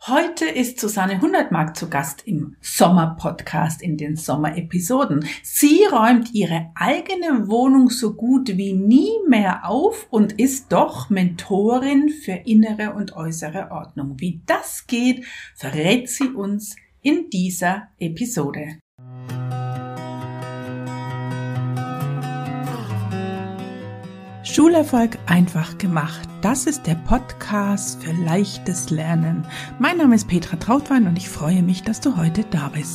Heute ist Susanne Hundertmark zu Gast im Sommer-Podcast, in den Sommer-Episoden. Sie räumt ihre eigene Wohnung so gut wie nie mehr auf und ist doch Mentorin für innere und äußere Ordnung. Wie das geht, verrät sie uns in dieser Episode. Schulerfolg einfach gemacht. Das ist der Podcast für leichtes Lernen. Mein Name ist Petra Trautwein und ich freue mich, dass du heute da bist.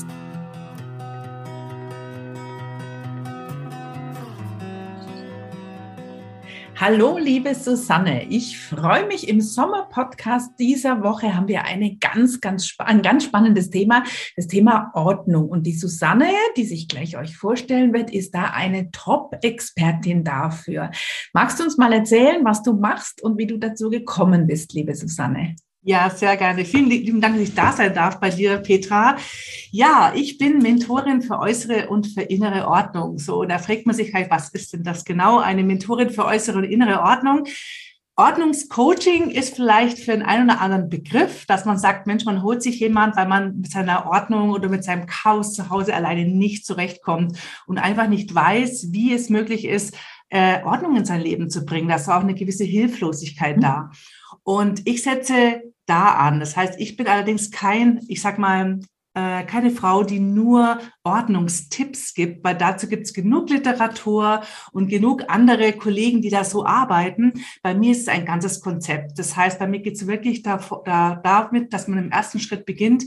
Hallo, liebe Susanne. Ich freue mich. Im Sommer-Podcast dieser Woche haben wir ein ganz spannendes Thema, das Thema Ordnung. Und die Susanne, die sich gleich euch vorstellen wird, ist da eine Top-Expertin dafür. Magst du uns mal erzählen, was du machst und wie du dazu gekommen bist, liebe Susanne? Ja, sehr gerne. Vielen lieben Dank, dass ich da sein darf bei dir, Petra. Ja, ich bin Mentorin für äußere und für innere Ordnung. So, und da fragt man sich halt, was ist denn das genau? Eine Mentorin für äußere und innere Ordnung. Ordnungscoaching ist vielleicht für den einen oder anderen Begriff, dass man sagt, Mensch, man holt sich jemand, weil man mit seiner Ordnung oder mit seinem Chaos zu Hause alleine nicht zurechtkommt und einfach nicht weiß, wie es möglich ist, Ordnung in sein Leben zu bringen. Da ist auch eine gewisse Hilflosigkeit da. Und ich setze da an. Das heißt, ich bin allerdings keine Frau, die nur Ordnungstipps gibt, weil dazu gibt es genug Literatur und genug andere Kollegen, die da so arbeiten. Bei mir ist es ein ganzes Konzept. Das heißt, bei mir geht es wirklich damit, dass man im ersten Schritt beginnt,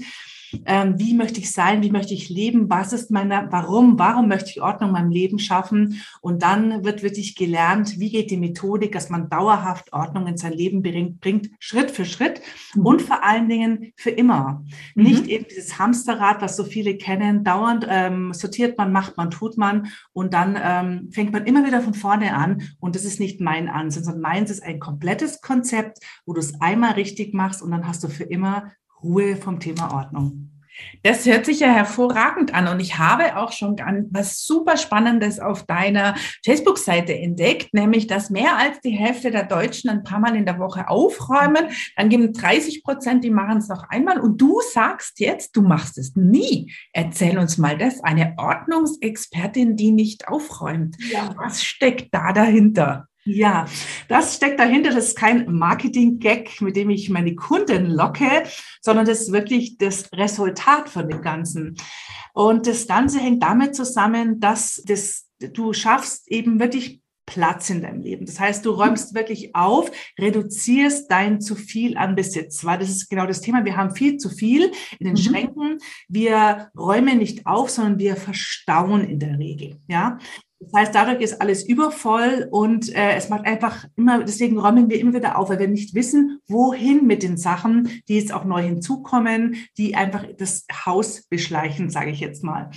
wie möchte ich sein, wie möchte ich leben, was ist warum möchte ich Ordnung in meinem Leben schaffen, und dann wird wirklich gelernt, wie geht die Methodik, dass man dauerhaft Ordnung in sein Leben bringt, Schritt für Schritt und vor allen Dingen für immer. Nicht eben dieses Hamsterrad, was so viele kennen, dauernd sortiert man, macht man, tut man und dann fängt man immer wieder von vorne an, und das ist nicht mein Ansatz, sondern meins ist ein komplettes Konzept, wo du es einmal richtig machst und dann hast du für immer Ruhe vom Thema Ordnung. Das hört sich ja hervorragend an, und ich habe auch schon was super Spannendes auf deiner Facebook-Seite entdeckt, nämlich, dass mehr als die Hälfte der Deutschen ein paar Mal in der Woche aufräumen. Dann gibt es 30%, die machen es noch einmal, und du sagst jetzt, du machst es nie. Erzähl uns mal das, eine Ordnungsexpertin, die nicht aufräumt. Ja. Was steckt da dahinter? Ja, das steckt dahinter. Das ist kein Marketing-Gag, mit dem ich meine Kunden locke, sondern das ist wirklich das Resultat von dem Ganzen. Und das Ganze hängt damit zusammen, dass du schaffst eben wirklich Platz in deinem Leben. Das heißt, du räumst wirklich auf, reduzierst dein zu viel an Besitz, weil das ist genau das Thema. Wir haben viel zu viel in den Schränken. Wir räumen nicht auf, sondern wir verstauen in der Regel, ja. Das heißt, dadurch ist alles übervoll und es macht einfach deswegen räumen wir immer wieder auf, weil wir nicht wissen, wohin mit den Sachen, die jetzt auch neu hinzukommen, die einfach das Haus beschleichen, sage ich jetzt mal.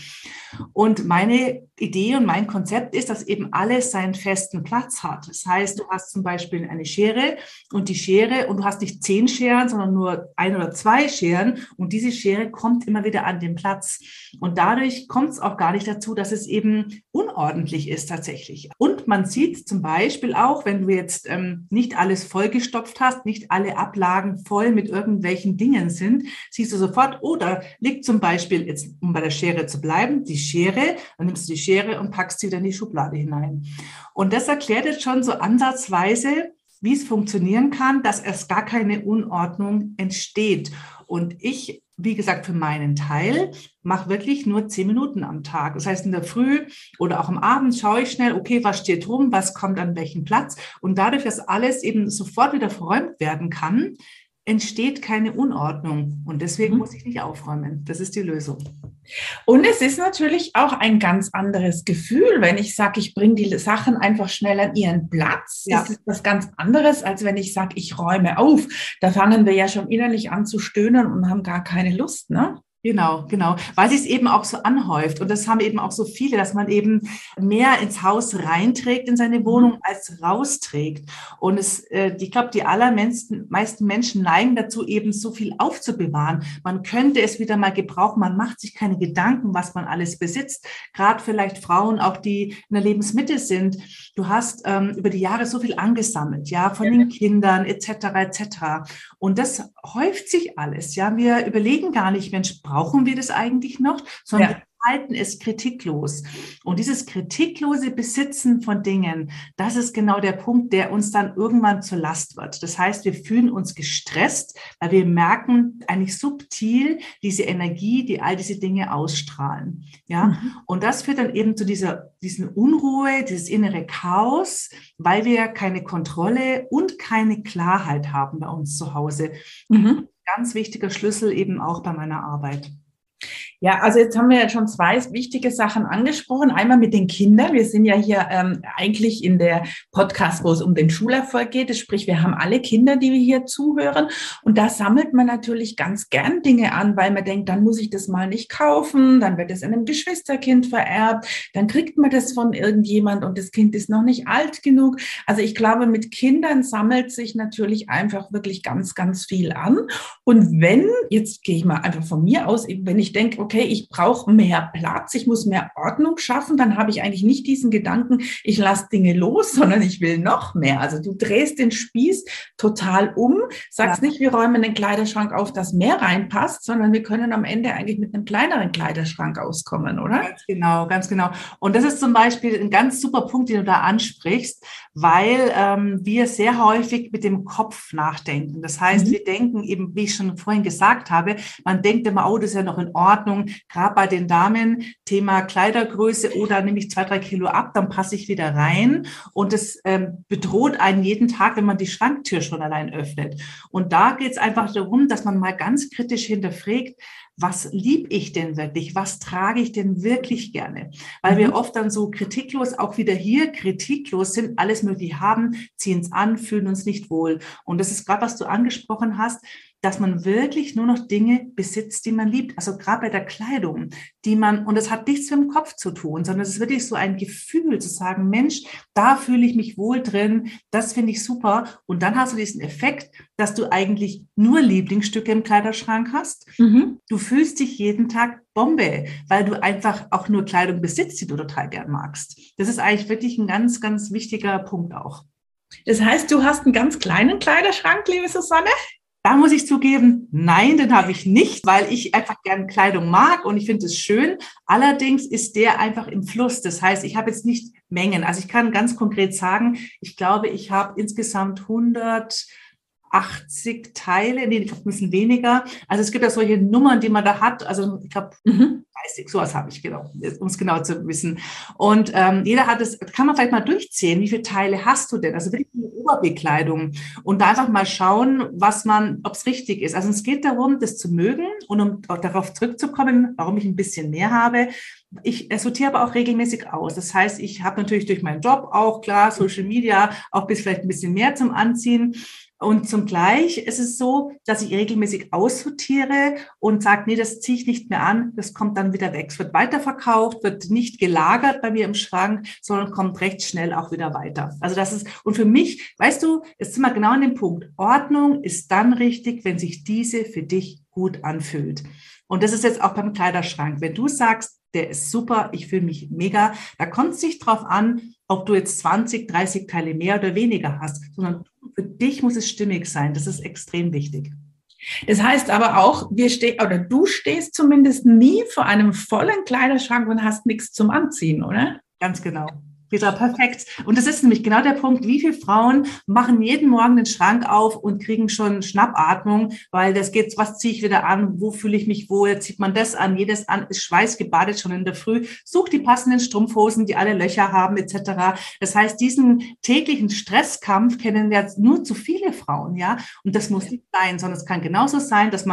Und meine Idee und mein Konzept ist, dass eben alles seinen festen Platz hat. Das heißt, du hast zum Beispiel eine Schere und du hast nicht 10 Scheren, sondern nur 1 oder 2 Scheren, und diese Schere kommt immer wieder an den Platz. Und dadurch kommt es auch gar nicht dazu, dass es eben unordentlich ist tatsächlich. Und man sieht zum Beispiel auch, wenn du jetzt nicht alles vollgestopft hast, nicht alle Ablagen voll mit irgendwelchen Dingen sind, siehst du sofort, da liegt zum Beispiel, jetzt um bei der Schere zu bleiben, die Schere, dann nimmst du die Schere und packst sie wieder in die Schublade hinein. Und das erklärt jetzt schon so ansatzweise, wie es funktionieren kann, dass erst gar keine Unordnung entsteht. Und ich, wie gesagt, für meinen Teil mache wirklich nur 10 Minuten am Tag. Das heißt, in der Früh oder auch am Abend schaue ich schnell, okay, was steht rum, was kommt an welchen Platz. Und dadurch, dass alles eben sofort wieder verräumt werden kann, entsteht keine Unordnung. Und deswegen muss ich nicht aufräumen. Das ist die Lösung. Und es ist natürlich auch ein ganz anderes Gefühl, wenn ich sage, ich bringe die Sachen einfach schnell an ihren Platz. Ja. Das ist was ganz anderes, als wenn ich sage, ich räume auf. Da fangen wir ja schon innerlich an zu stöhnen und haben gar keine Lust, ne? Genau, genau, weil sich es eben auch so anhäuft. Und das haben eben auch so viele, dass man eben mehr ins Haus reinträgt in seine Wohnung als rausträgt. Und ich glaube, die meisten Menschen neigen dazu, eben so viel aufzubewahren. Man könnte es wieder mal gebrauchen. Man macht sich keine Gedanken, was man alles besitzt. Gerade vielleicht Frauen, auch die in der Lebensmitte sind. Du hast über die Jahre so viel angesammelt, ja, von den Kindern etc. etc. Und das häuft sich alles. Ja, wir überlegen gar nicht, Mensch, brauchen wir das eigentlich noch? Sondern wir halten es kritiklos. Und dieses kritiklose Besitzen von Dingen, das ist genau der Punkt, der uns dann irgendwann zur Last wird. Das heißt, wir fühlen uns gestresst, weil wir merken eigentlich subtil diese Energie, die all diese Dinge ausstrahlen. Ja, und das führt dann eben zu diesen Unruhe, dieses innere Chaos, weil wir keine Kontrolle und keine Klarheit haben bei uns zu Hause. Ganz wichtiger Schlüssel eben auch bei meiner Arbeit. Ja, also jetzt haben wir ja schon zwei wichtige Sachen angesprochen. Einmal mit den Kindern. Wir sind ja hier eigentlich in der Podcast, wo es um den Schulerfolg geht. Sprich, wir haben alle Kinder, die wir hier zuhören. Und da sammelt man natürlich ganz gern Dinge an, weil man denkt, dann muss ich das mal nicht kaufen. Dann wird es einem Geschwisterkind vererbt. Dann kriegt man das von irgendjemand und das Kind ist noch nicht alt genug. Also ich glaube, mit Kindern sammelt sich natürlich einfach wirklich ganz, ganz viel an. Und jetzt gehe ich mal einfach von mir aus, wenn ich denke, okay, ich brauche mehr Platz, ich muss mehr Ordnung schaffen, dann habe ich eigentlich nicht diesen Gedanken, ich lasse Dinge los, sondern ich will noch mehr. Also du drehst den Spieß total um, sagst nicht, wir räumen den Kleiderschrank auf, dass mehr reinpasst, sondern wir können am Ende eigentlich mit einem kleineren Kleiderschrank auskommen, oder? Ganz genau, ganz genau. Und das ist zum Beispiel ein ganz super Punkt, den du da ansprichst, weil wir sehr häufig mit dem Kopf nachdenken. Das heißt, wir denken eben, wie ich schon vorhin gesagt habe, man denkt immer, oh, das ist ja noch in Ordnung, gerade bei den Damen, Thema Kleidergröße, oder nehme ich 2, 3 Kilo ab, dann passe ich wieder rein. Und das bedroht einen jeden Tag, wenn man die Schranktür schon allein öffnet. Und da geht es einfach darum, dass man mal ganz kritisch hinterfragt, was liebe ich denn wirklich? Was trage ich denn wirklich gerne? Weil wir oft dann so kritiklos, auch wieder hier kritiklos sind, alles Mögliche haben, ziehen es an, fühlen uns nicht wohl. Und das ist gerade, was du angesprochen hast, dass man wirklich nur noch Dinge besitzt, die man liebt. Also gerade bei der Kleidung, und das hat nichts mit dem Kopf zu tun, sondern es ist wirklich so ein Gefühl zu sagen, Mensch, da fühle ich mich wohl drin, das finde ich super. Und dann hast du diesen Effekt, dass du eigentlich nur Lieblingsstücke im Kleiderschrank hast. Du fühlst dich jeden Tag Bombe, weil du einfach auch nur Kleidung besitzt, die du total gern magst. Das ist eigentlich wirklich ein ganz, ganz wichtiger Punkt auch. Das heißt, du hast einen ganz kleinen Kleiderschrank, liebe Susanne? Da muss ich zugeben, nein, den habe ich nicht, weil ich einfach gerne Kleidung mag und ich finde es schön. Allerdings ist der einfach im Fluss. Das heißt, ich habe jetzt nicht Mengen. Also ich kann ganz konkret sagen, ich glaube, ich habe insgesamt 180 Teile, nee, ich glaube, ein bisschen weniger. Also es gibt ja solche Nummern, die man da hat. Also ich glaube, 30, sowas habe ich, genau, um es genau zu wissen. Und jeder hat es, kann man vielleicht mal durchzählen, wie viele Teile hast du denn? Also wirklich eine Oberbekleidung. Und da einfach mal schauen, ob es richtig ist. Also es geht darum, das zu mögen und um auch darauf zurückzukommen, warum ich ein bisschen mehr habe. Ich sortiere aber auch regelmäßig aus. Das heißt, ich habe natürlich durch meinen Job auch, klar, Social Media, auch vielleicht ein bisschen mehr zum Anziehen. Und zugleich ist es so, dass ich regelmäßig aussortiere und sage, nee, das ziehe ich nicht mehr an, das kommt dann wieder weg. Es wird weiterverkauft, wird nicht gelagert bei mir im Schrank, sondern kommt recht schnell auch wieder weiter. Also und für mich, weißt du, jetzt sind wir genau an dem Punkt, Ordnung ist dann richtig, wenn sich diese für dich gut anfühlt. Und das ist jetzt auch beim Kleiderschrank. Wenn du sagst, der ist super, ich fühle mich mega, da kommt es nicht drauf an, ob du jetzt 20, 30 Teile mehr oder weniger hast, sondern für dich muss es stimmig sein. Das ist extrem wichtig. Das heißt aber auch, du stehst zumindest nie vor einem vollen Kleiderschrank und hast nichts zum Anziehen, oder? Ganz genau. Petra, perfekt. Und das ist nämlich genau der Punkt, wie viele Frauen machen jeden Morgen den Schrank auf und kriegen schon Schnappatmung, weil das geht, was ziehe ich wieder an, wo fühle ich mich wohl, zieht man das an, jedes an, ist schweißgebadet schon in der Früh, sucht die passenden Strumpfhosen, die alle Löcher haben etc. Das heißt, diesen täglichen Stresskampf kennen ja nur zu viele Frauen, ja, und das muss nicht sein, sondern es kann genauso sein, dass man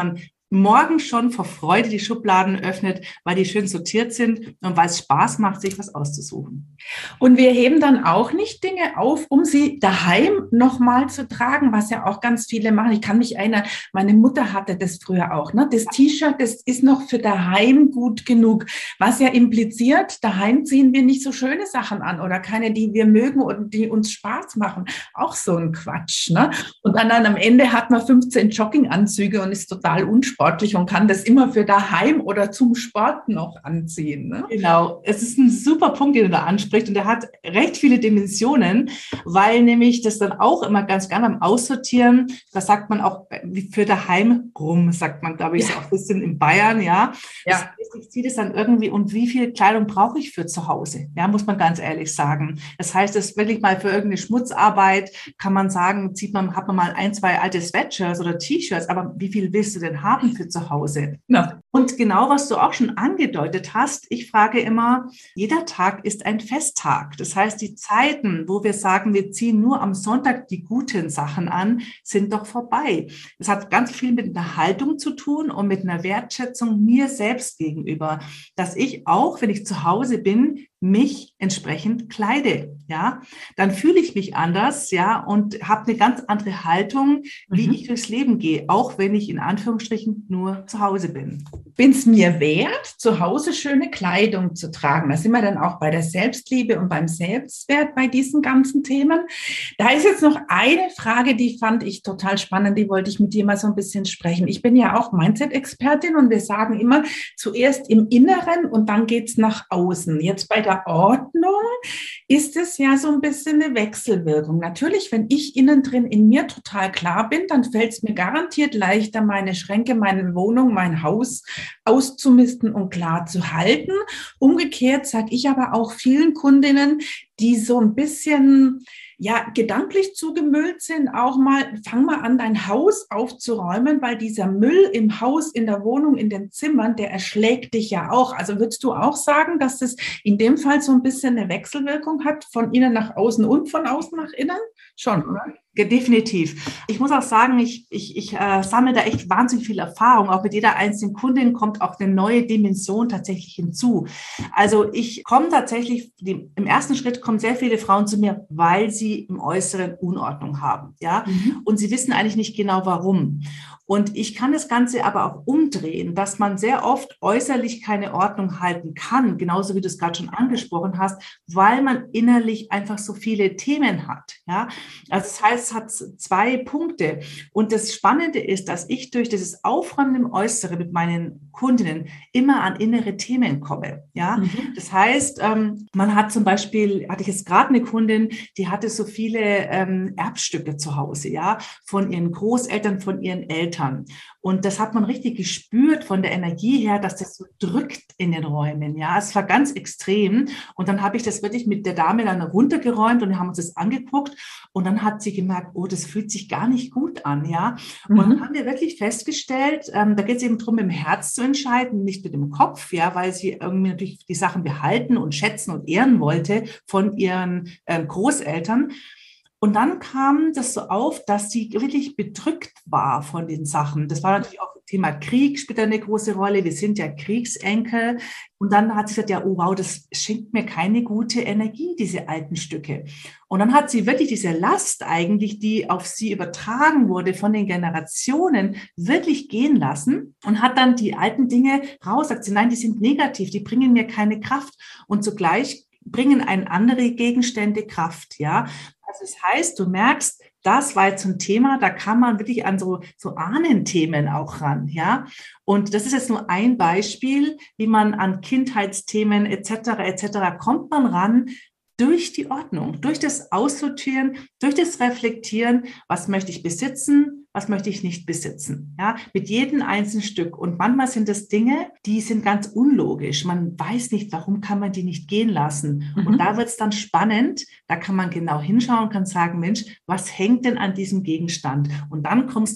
morgen schon vor Freude die Schubladen öffnet, weil die schön sortiert sind und weil es Spaß macht, sich was auszusuchen. Und wir heben dann auch nicht Dinge auf, um sie daheim nochmal zu tragen, was ja auch ganz viele machen. Ich kann mich erinnern, meine Mutter hatte das früher auch. Ne? Das T-Shirt, das ist noch für daheim gut genug, was ja impliziert, daheim ziehen wir nicht so schöne Sachen an oder keine, die wir mögen und die uns Spaß machen. Auch so ein Quatsch. Ne? Und dann am Ende hat man 15 Jogginganzüge und ist total unsportlich und kann das immer für daheim oder zum Sport noch anziehen. Ne? Genau, es ist ein super Punkt, den du da ansprichst und der hat recht viele Dimensionen, weil nämlich das dann auch immer ganz gerne beim Aussortieren, das sagt man auch wie für daheim rum, sagt man, glaube ich, so auch ein bisschen in Bayern, ja. Das heißt, ich ziehe das dann irgendwie und wie viel Kleidung brauche ich für zu Hause? Ja, muss man ganz ehrlich sagen. Das heißt, das wirklich mal für irgendeine Schmutzarbeit kann man sagen, hat man mal ein, zwei alte Sweatshirts oder T-Shirts, aber wie viel willst du denn haben für zu Hause? Ja. Und genau, was du auch schon angedeutet hast, ich frage immer, jeder Tag ist ein Festtag. Das heißt, die Zeiten, wo wir sagen, wir ziehen nur am Sonntag die guten Sachen an, sind doch vorbei. Das hat ganz viel mit einer Haltung zu tun und mit einer Wertschätzung mir selbst gegenüber, dass ich auch, wenn ich zu Hause bin, mich entsprechend kleide, ja, dann fühle ich mich anders, ja, und habe eine ganz andere Haltung, wie ich durchs Leben gehe, auch wenn ich in Anführungsstrichen nur zu Hause bin. Bin es mir wert, zu Hause schöne Kleidung zu tragen? Da sind wir dann auch bei der Selbstliebe und beim Selbstwert bei diesen ganzen Themen. Da ist jetzt noch eine Frage, die fand ich total spannend, die wollte ich mit dir mal so ein bisschen sprechen. Ich bin ja auch Mindset-Expertin und wir sagen immer, zuerst im Inneren und dann geht's nach außen. Jetzt bei der Ordnung ist es ja so ein bisschen eine Wechselwirkung. Natürlich, wenn ich innen drin in mir total klar bin, dann fällt es mir garantiert leichter, meine Schränke, meine Wohnung, mein Haus auszumisten und klar zu halten. Umgekehrt sage ich aber auch vielen Kundinnen, die so ein bisschen gedanklich zugemüllt sind, auch mal, fang mal an, dein Haus aufzuräumen, weil dieser Müll im Haus, in der Wohnung, in den Zimmern, der erschlägt dich ja auch. Also würdest du auch sagen, dass das in dem Fall so ein bisschen eine Wechselwirkung hat, von innen nach außen und von außen nach innen? Schon, oder? Definitiv. Ich muss auch sagen, ich sammle da echt wahnsinnig viel Erfahrung. Auch mit jeder einzelnen Kundin kommt auch eine neue Dimension tatsächlich hinzu. Also ich komme tatsächlich, im ersten Schritt kommen sehr viele Frauen zu mir, weil sie im Äußeren Unordnung haben. Ja? Und sie wissen eigentlich nicht genau, warum. Und ich kann das Ganze aber auch umdrehen, dass man sehr oft äußerlich keine Ordnung halten kann, genauso wie du es gerade schon angesprochen hast, weil man innerlich einfach so viele Themen hat. Ja? Also das heißt, es hat zwei Punkte. Und das Spannende ist, dass ich durch dieses Aufräumen im Äußeren mit meinen Kundinnen immer an innere Themen komme. Ja? Das heißt, man hat zum Beispiel, hatte ich jetzt gerade eine Kundin, die hatte so viele Erbstücke zu Hause, ja, von ihren Großeltern, von ihren Eltern. Und das hat man richtig gespürt von der Energie her, dass das so drückt in den Räumen. Ja, es war ganz extrem. Und dann habe ich das wirklich mit der Dame dann runtergeräumt und haben uns das angeguckt. Und dann hat sie gemerkt, oh, das fühlt sich gar nicht gut an. Ja, und dann haben wir wirklich festgestellt, da geht es eben darum, mit dem Herz zu entscheiden, nicht mit dem Kopf, ja, weil sie irgendwie natürlich die Sachen behalten und schätzen und ehren wollte von ihren Großeltern. Und dann kam das so auf, dass sie wirklich bedrückt war von den Sachen. Das war natürlich auch Thema Krieg, spielt eine große Rolle. Wir sind ja Kriegsenkel. Und dann hat sie gesagt, ja, oh wow, das schenkt mir keine gute Energie, diese alten Stücke. Und dann hat sie wirklich diese Last eigentlich, die auf sie übertragen wurde von den Generationen, wirklich gehen lassen und hat dann die alten Dinge raus, sagt sie, nein, die sind negativ, die bringen mir keine Kraft. Und zugleich bringen einen andere Gegenstände Kraft, ja. Also das heißt, du merkst, das war jetzt so ein Thema, da kann man wirklich an so Ahnenthemen auch ran, ja. Und das ist jetzt nur ein Beispiel, wie man an Kindheitsthemen etc. kommt man ran durch die Ordnung, durch das Aussortieren, durch das Reflektieren, was möchte ich besitzen, was möchte ich nicht besitzen, ja, mit jedem einzelnen Stück. Und manchmal sind das Dinge, die sind ganz unlogisch. Man weiß nicht, warum kann man die nicht gehen lassen. Und da wird es dann spannend. Da kann man genau hinschauen und kann sagen, Mensch, was hängt denn an diesem Gegenstand? Und dann kommst du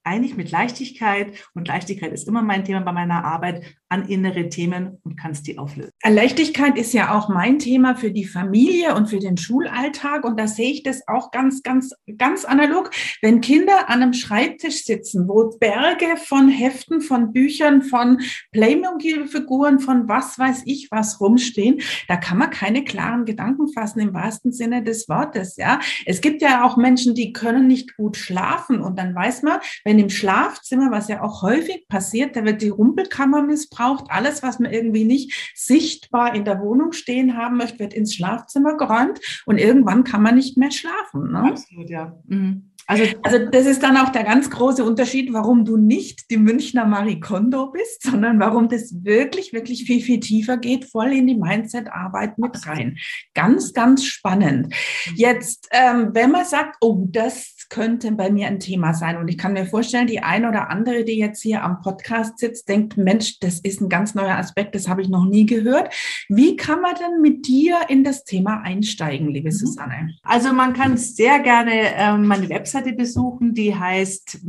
eigentlich mit Leichtigkeit, und Leichtigkeit ist immer mein Thema bei meiner Arbeit, an innere Themen und kannst die auflösen. Leichtigkeit ist ja auch mein Thema für die Familie und für den Schulalltag. Und da sehe ich das auch ganz, ganz, ganz analog. Wenn Kinder an einem Schreibtisch sitzen, wo Berge von Heften, von Büchern, von Playmobil-Figuren, von was weiß ich was rumstehen, da kann man keine klaren Gedanken fassen im wahrsten Sinne des Wortes. Ja, es gibt ja auch Menschen, die können nicht gut schlafen. Und dann weiß man, wenn im Schlafzimmer, was ja auch häufig passiert, da wird die Rumpelkammer missbraucht. Alles, was man irgendwie nicht sichtbar in der Wohnung stehen haben möchte, wird ins Schlafzimmer geräumt und irgendwann kann man nicht mehr schlafen. Ne? Absolut, ja. Mhm. Also das ist dann auch der ganz große Unterschied, warum du nicht die Münchner Marie Kondo bist, sondern warum das wirklich, wirklich viel, viel tiefer geht, voll in die Mindset-Arbeit mit rein. Ganz, ganz spannend. Jetzt, wenn man sagt, oh, das könnte bei mir ein Thema sein. Und ich kann mir vorstellen, die eine oder andere, die jetzt hier am Podcast sitzt, denkt, Mensch, das ist ein ganz neuer Aspekt, das habe ich noch nie gehört. Wie kann man denn mit dir in das Thema einsteigen, liebe Susanne? Also man kann sehr gerne meine Webseite besuchen, die heißt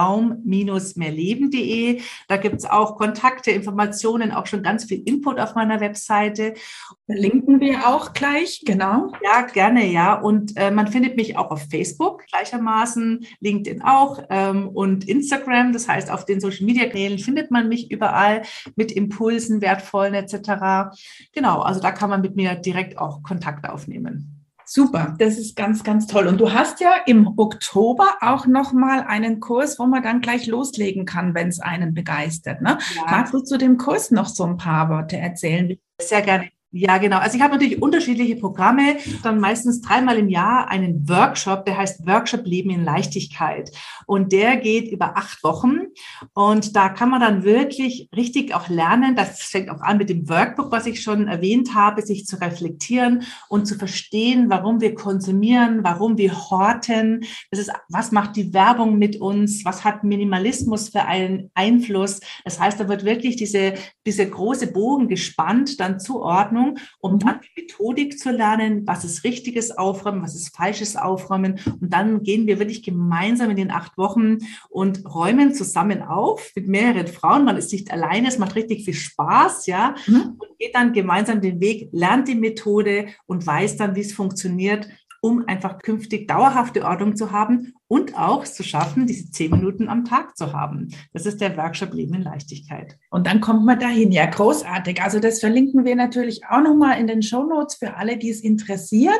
mehrraum-mehrleben.de. Da gibt es auch Kontakte, Informationen, auch schon ganz viel Input auf meiner Webseite. Verlinken wir auch gleich, genau. Ja, gerne, ja. Und man findet mich auch auf Facebook gleichermaßen, LinkedIn auch und Instagram. Das heißt, auf den Social-Media-Kanälen findet man mich überall mit Impulsen, wertvollen etc. Genau, also da kann man mit mir direkt auch Kontakt aufnehmen. Super, das ist ganz, ganz toll. Und du hast ja im Oktober auch nochmal einen Kurs, wo man dann gleich loslegen kann, wenn es einen begeistert. Ne? Ja. Magst du zu dem Kurs noch so ein paar Worte erzählen? Sehr gerne. Ja, genau. Also ich habe natürlich unterschiedliche Programme, dann meistens 3-mal im Jahr einen Workshop, der heißt Workshop Leben in Leichtigkeit. Und der geht über 8 Wochen. Und da kann man dann wirklich richtig auch lernen. Das fängt auch an mit dem Workbook, was ich schon erwähnt habe, sich zu reflektieren und zu verstehen, warum wir konsumieren, warum wir horten. Das ist, was macht die Werbung mit uns? Was hat Minimalismus für einen Einfluss? Das heißt, da wird wirklich diese große Bogen gespannt, dann Zuordnung, um dann die Methodik zu lernen, was ist richtiges Aufräumen, was ist falsches Aufräumen. Und dann gehen wir wirklich gemeinsam in den 8 Wochen und räumen zusammen auf mit mehreren Frauen. Man ist nicht alleine, es macht richtig viel Spaß, ja. Und geht dann gemeinsam den Weg, lernt die Methode und weiß dann, wie es funktioniert, um einfach künftig dauerhafte Ordnung zu haben und auch zu schaffen, diese 10 Minuten am Tag zu haben. Das ist der Workshop Leben in Leichtigkeit. Und dann kommt man dahin. Ja, großartig. Also das verlinken wir natürlich auch nochmal in den Shownotes für alle, die es interessiert.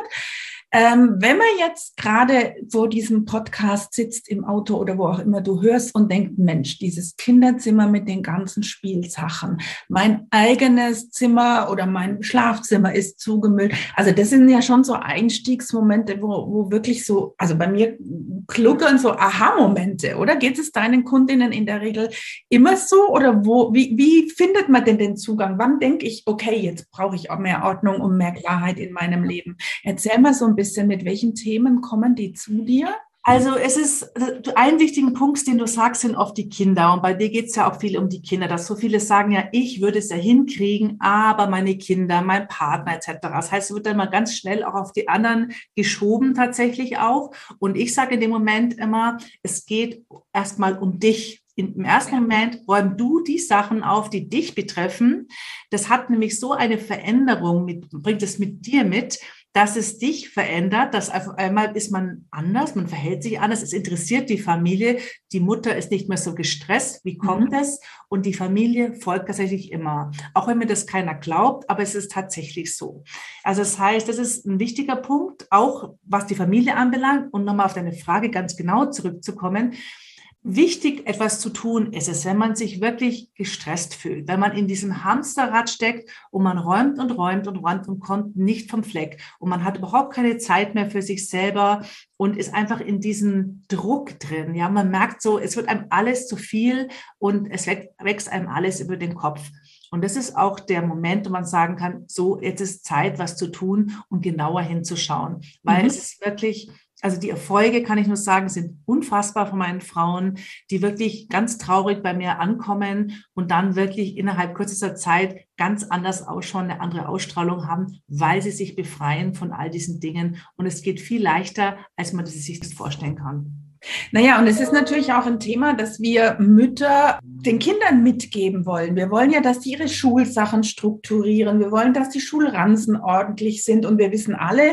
Wenn man jetzt gerade vor diesem Podcast sitzt im Auto oder wo auch immer du hörst und denkt, Mensch, dieses Kinderzimmer mit den ganzen Spielsachen, mein eigenes Zimmer oder mein Schlafzimmer ist zugemüllt. Also das sind ja schon so Einstiegsmomente, wo wirklich so, also bei mir kluckern so Aha-Momente, oder? Geht es deinen Kundinnen in der Regel immer so? Oder wie findet man denn den Zugang? Wann denke ich, okay, jetzt brauche ich auch mehr Ordnung und mehr Klarheit in meinem Leben? Erzähl mal so ein bisschen, mit welchen Themen kommen die zu dir? Also es ist ein wichtiger Punkt, den du sagst, sind oft die Kinder. Und bei dir geht es ja auch viel um die Kinder, dass so viele sagen, ja, ich würde es ja hinkriegen, aber meine Kinder, mein Partner etc. Das heißt, es wird dann mal ganz schnell auch auf die anderen geschoben tatsächlich auch. Und ich sage in dem Moment immer, es geht erstmal um dich. Im ersten Moment räum du die Sachen auf, die dich betreffen. Das hat nämlich so eine Veränderung, bringt es mit dir mit, dass es dich verändert, dass auf einmal ist man anders, man verhält sich anders, es interessiert die Familie, die Mutter ist nicht mehr so gestresst, wie kommt es? Und die Familie folgt tatsächlich immer. Auch wenn mir das keiner glaubt, aber es ist tatsächlich so. Also das heißt, das ist ein wichtiger Punkt, auch was die Familie anbelangt. Und nochmal auf deine Frage ganz genau zurückzukommen. Wichtig, etwas zu tun ist es, wenn man sich wirklich gestresst fühlt, wenn man in diesem Hamsterrad steckt und man räumt und räumt und räumt und kommt nicht vom Fleck und man hat überhaupt keine Zeit mehr für sich selber und ist einfach in diesem Druck drin. Ja, man merkt so, es wird einem alles zu viel und es wächst einem alles über den Kopf. Und das ist auch der Moment, wo man sagen kann, so, jetzt ist Zeit, was zu tun und genauer hinzuschauen, weil es ist wirklich... Also die Erfolge, kann ich nur sagen, sind unfassbar von meinen Frauen, die wirklich ganz traurig bei mir ankommen und dann wirklich innerhalb kürzester Zeit ganz anders ausschauen, eine andere Ausstrahlung haben, weil sie sich befreien von all diesen Dingen. Und es geht viel leichter, als man sich das vorstellen kann. Naja, und es ist natürlich auch ein Thema, dass wir Mütter den Kindern mitgeben wollen. Wir wollen ja, dass sie ihre Schulsachen strukturieren. Wir wollen, dass die Schulranzen ordentlich sind. Und wir wissen alle,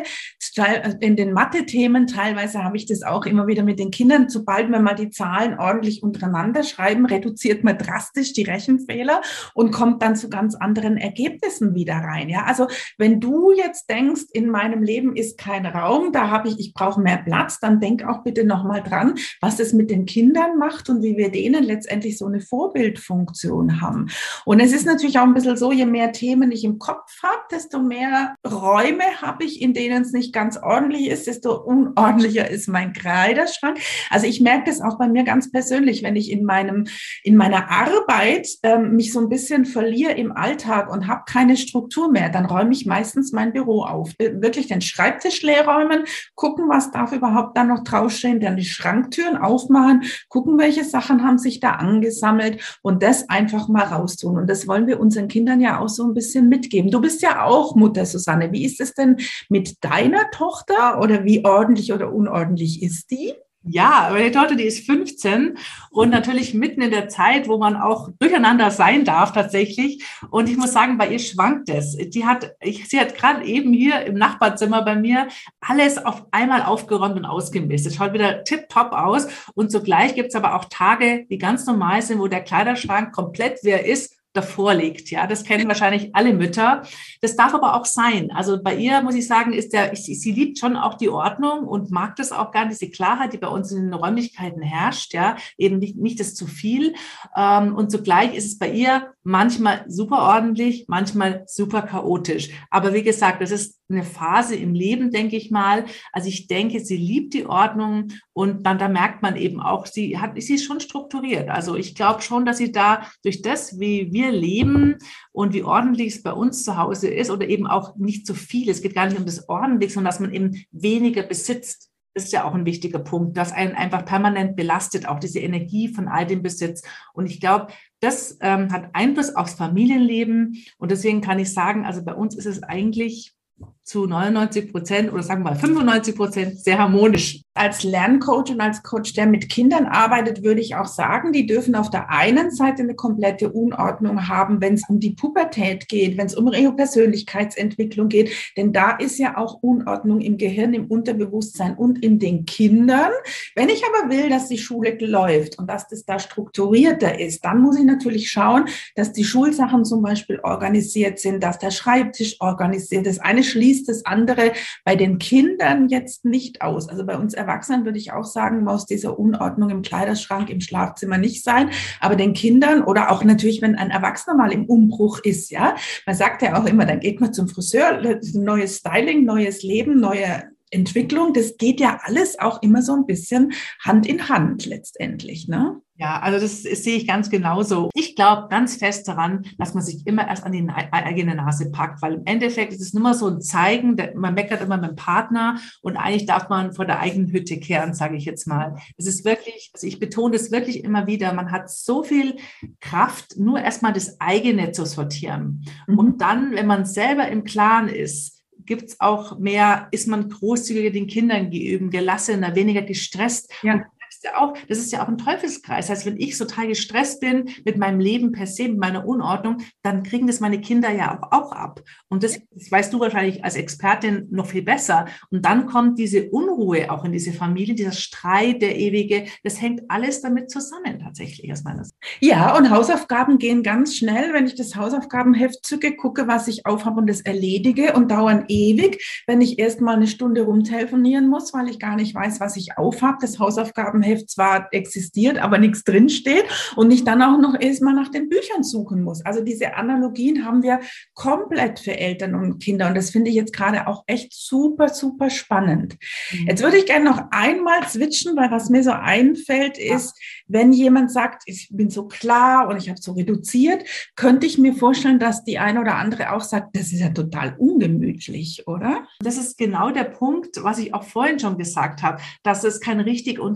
in den Mathe-Themen, teilweise habe ich das auch immer wieder mit den Kindern, sobald wir mal die Zahlen ordentlich untereinander schreiben, reduziert man drastisch die Rechenfehler und kommt dann zu ganz anderen Ergebnissen wieder rein. Ja, also wenn du jetzt denkst, in meinem Leben ist kein Raum, ich brauche mehr Platz, dann denk auch bitte nochmal dran, was es mit den Kindern macht und wie wir denen letztendlich so eine Vorbildfunktion haben. Und es ist natürlich auch ein bisschen so, je mehr Themen ich im Kopf habe, desto mehr Räume habe ich, in denen es nicht ganz ordentlich ist, desto unordentlicher ist mein Kleiderschrank. Also ich merke das auch bei mir ganz persönlich, wenn ich in meiner Arbeit mich so ein bisschen verliere im Alltag und habe keine Struktur mehr, dann räume ich meistens mein Büro auf. Wirklich den Schreibtisch leer räumen, gucken, was darf überhaupt da noch draufstehen, dann die Schranktüren aufmachen, gucken, welche Sachen haben sich da angesammelt und das einfach mal raustun. Und das wollen wir unseren Kindern ja auch so ein bisschen mitgeben. Du bist ja auch Mutter, Susanne. Wie ist es denn mit deiner Tochter oder wie ordentlich oder unordentlich ist die? Ja, meine Tochter, die ist 15 und natürlich mitten in der Zeit, wo man auch durcheinander sein darf tatsächlich. Und ich muss sagen, bei ihr schwankt es. Sie hat gerade eben hier im Nachbarzimmer bei mir alles auf einmal aufgeräumt und ausgemistet. Es schaut wieder tipptopp aus. Und zugleich gibt es aber auch Tage, die ganz normal sind, wo der Kleiderschrank komplett leer ist, davor liegt. Ja, das kennen wahrscheinlich alle Mütter. Das darf aber auch sein. Also bei ihr muss ich sagen, sie liebt schon auch die Ordnung und mag das auch gar nicht, diese Klarheit, die bei uns in den Räumlichkeiten herrscht. Ja, eben nicht das zu viel. Und zugleich ist es bei ihr manchmal super ordentlich, manchmal super chaotisch. Aber wie gesagt, das ist eine Phase im Leben, denke ich mal. Also ich denke, sie liebt die Ordnung und da merkt man eben auch, sie ist schon strukturiert. Also ich glaube schon, dass sie da durch das, wie wir leben und wie ordentlich es bei uns zu Hause ist oder eben auch nicht so viel. Es geht gar nicht um das ordentlich, sondern dass man eben weniger besitzt. Das ist ja auch ein wichtiger Punkt, dass einen einfach permanent belastet, auch diese Energie von all dem Besitz. Und ich glaube, das hat Einfluss aufs Familienleben. Und deswegen kann ich sagen, also bei uns ist es eigentlich zu 99% oder sagen wir mal 95% sehr harmonisch. Als Lerncoach und als Coach, der mit Kindern arbeitet, würde ich auch sagen, die dürfen auf der einen Seite eine komplette Unordnung haben, wenn es um die Pubertät geht, wenn es um ihre Persönlichkeitsentwicklung geht. Denn da ist ja auch Unordnung im Gehirn, im Unterbewusstsein und in den Kindern. Wenn ich aber will, dass die Schule läuft und dass das da strukturierter ist, dann muss ich natürlich schauen, dass die Schulsachen zum Beispiel organisiert sind, dass der Schreibtisch organisiert ist. Eine schließt das andere bei den Kindern jetzt nicht aus. Also bei uns Erwachsenen würde ich auch sagen, muss diese Unordnung im Kleiderschrank, im Schlafzimmer nicht sein. Aber den Kindern oder auch natürlich, wenn ein Erwachsener mal im Umbruch ist, ja, man sagt ja auch immer, dann geht man zum Friseur, neues Styling, neues Leben, neue Entwicklung. Das geht ja alles auch immer so ein bisschen Hand in Hand letztendlich, ne? Ja, also das sehe ich ganz genauso. Ich glaube ganz fest daran, dass man sich immer erst an die eigene Nase packt, weil im Endeffekt ist es nur so ein Zeigen, man meckert immer mit dem Partner und eigentlich darf man vor der eigenen Hütte kehren, sage ich jetzt mal. Es ist wirklich, also ich betone das wirklich immer wieder, man hat so viel Kraft, nur erstmal das eigene zu sortieren. Und dann, wenn man selber im Klaren ist, gibt es auch mehr, ist man großzügiger den Kindern gegenüber, gelassener, weniger gestresst. Ja. Das ist ja auch ein Teufelskreis. Das heißt, wenn ich total gestresst bin mit meinem Leben per se, mit meiner Unordnung, dann kriegen das meine Kinder ja auch ab. Und das weißt du wahrscheinlich als Expertin noch viel besser. Und dann kommt diese Unruhe auch in diese Familie, dieser Streit, der ewige, das hängt alles damit zusammen tatsächlich aus meiner Sicht. Ja, und Hausaufgaben gehen ganz schnell. Wenn ich das Hausaufgabenheft zücke, gucke, was ich aufhabe und das erledige und dauern ewig, wenn ich erst mal eine Stunde rumtelefonieren muss, weil ich gar nicht weiß, was ich aufhabe. Das Hausaufgabenheft zwar existiert, aber nichts drinsteht und ich dann auch noch erstmal nach den Büchern suchen muss. Also diese Analogien haben wir komplett für Eltern und Kinder und das finde ich jetzt gerade auch echt super, super spannend. Jetzt würde ich gerne noch einmal switchen, weil was mir so einfällt ist, wenn jemand sagt, ich bin so klar und ich habe so reduziert, könnte ich mir vorstellen, dass die eine oder andere auch sagt, das ist ja total ungemütlich, oder? Das ist genau der Punkt, was ich auch vorhin schon gesagt habe, dass es kein richtig und kein falsch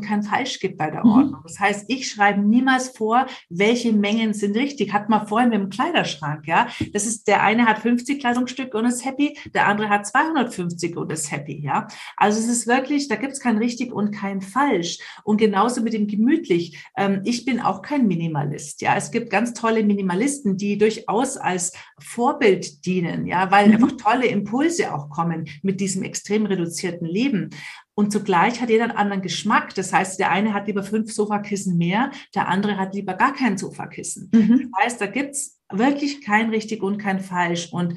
falsch gibt bei der Ordnung. Das heißt, ich schreibe niemals vor, welche Mengen sind richtig. Hat man vorhin mit dem Kleiderschrank, ja. Das ist, der eine hat 50 Kleidungsstücke und ist happy, der andere hat 250 und ist happy, ja. Also es ist wirklich, da gibt es kein richtig und kein falsch. Und genauso mit dem gemütlich. Ich bin auch kein Minimalist, ja. Es gibt ganz tolle Minimalisten, die durchaus als Vorbild dienen, ja, weil einfach tolle Impulse auch kommen mit diesem extrem reduzierten Leben. Und zugleich hat jeder einen anderen Geschmack. Das heißt, der eine hat lieber 5 Sofakissen mehr, der andere hat lieber gar kein Sofakissen. Das heißt, da gibt's wirklich kein richtig und kein falsch. Und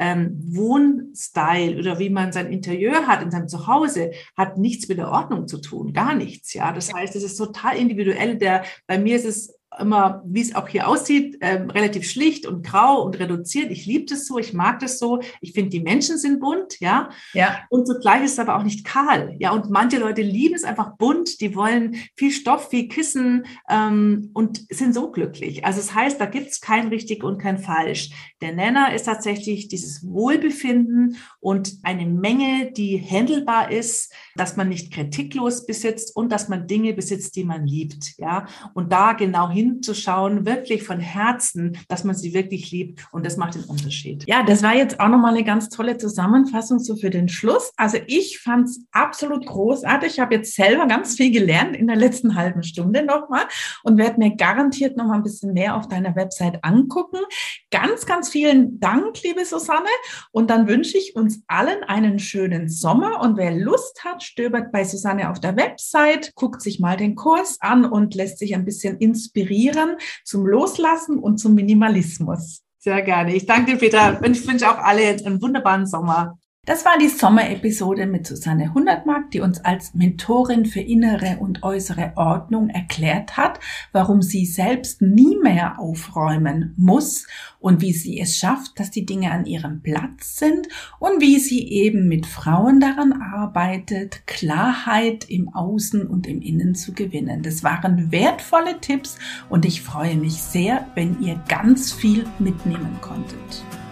Wohnstyle oder wie man sein Interieur hat in seinem Zuhause, hat nichts mit der Ordnung zu tun, gar nichts. Ja, das heißt, es ist total individuell. Bei mir ist es immer, wie es auch hier aussieht, relativ schlicht und grau und reduziert. Ich liebe das so, ich mag das so. Ich finde, die Menschen sind bunt, ja. Und zugleich ist es aber auch nicht kahl, ja. Und manche Leute lieben es einfach bunt, die wollen viel Stoff, viel Kissen und sind so glücklich. Also das heißt, da gibt es kein richtig und kein falsch. Der Nenner ist tatsächlich dieses Wohlbefinden und eine Menge, die handelbar ist, dass man nicht kritiklos besitzt und dass man Dinge besitzt, die man liebt, ja. Und da genau hinzuschauen, wirklich von Herzen, dass man sie wirklich liebt, und das macht den Unterschied. Ja, das war jetzt auch nochmal eine ganz tolle Zusammenfassung so für den Schluss. Also ich fand es absolut großartig. Ich habe jetzt selber ganz viel gelernt in der letzten halben Stunde nochmal und werde mir garantiert nochmal ein bisschen mehr auf deiner Website angucken. Ganz, ganz vielen Dank, liebe Susanne. Und dann wünsche ich uns allen einen schönen Sommer. Und wer Lust hat, stöbert bei Susanne auf der Website, guckt sich mal den Kurs an und lässt sich ein bisschen inspirieren zum Loslassen und zum Minimalismus. Sehr gerne. Ich danke dir, Petra. Und ich wünsche auch alle einen wunderbaren Sommer. Das war die Sommerepisode mit Susanne Hundertmark, die uns als Mentorin für innere und äußere Ordnung erklärt hat, warum sie selbst nie mehr aufräumen muss und wie sie es schafft, dass die Dinge an ihrem Platz sind und wie sie eben mit Frauen daran arbeitet, Klarheit im Außen und im Innen zu gewinnen. Das waren wertvolle Tipps und ich freue mich sehr, wenn ihr ganz viel mitnehmen konntet.